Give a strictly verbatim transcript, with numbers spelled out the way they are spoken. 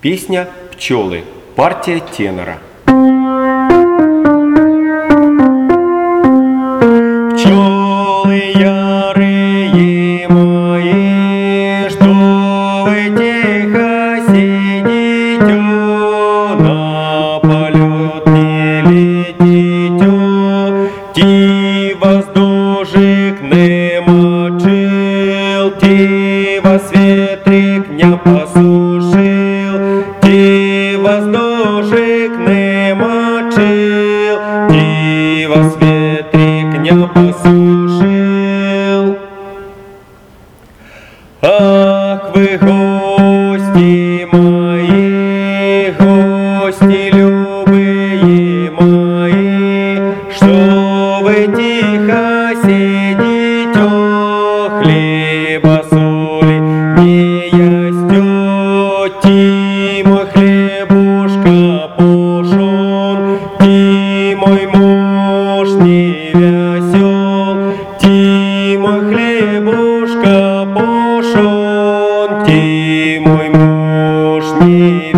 Песня «Пчелы», партия тенора. Пчелы ярые мои, что вы тихо сидите, на полет не летите, ти воздушек не мочил, ти вас ветрик не посушил, ти воздушек не мочил, ти вас ветрик не посушил. Ах, вы гости мои, гости любые мои, что вы тихо сидите, хлеба соли не ястете, ти мой хлебушка пошел, ти мой муж не весел, ти мой хлебушка пошел, ти мой муж не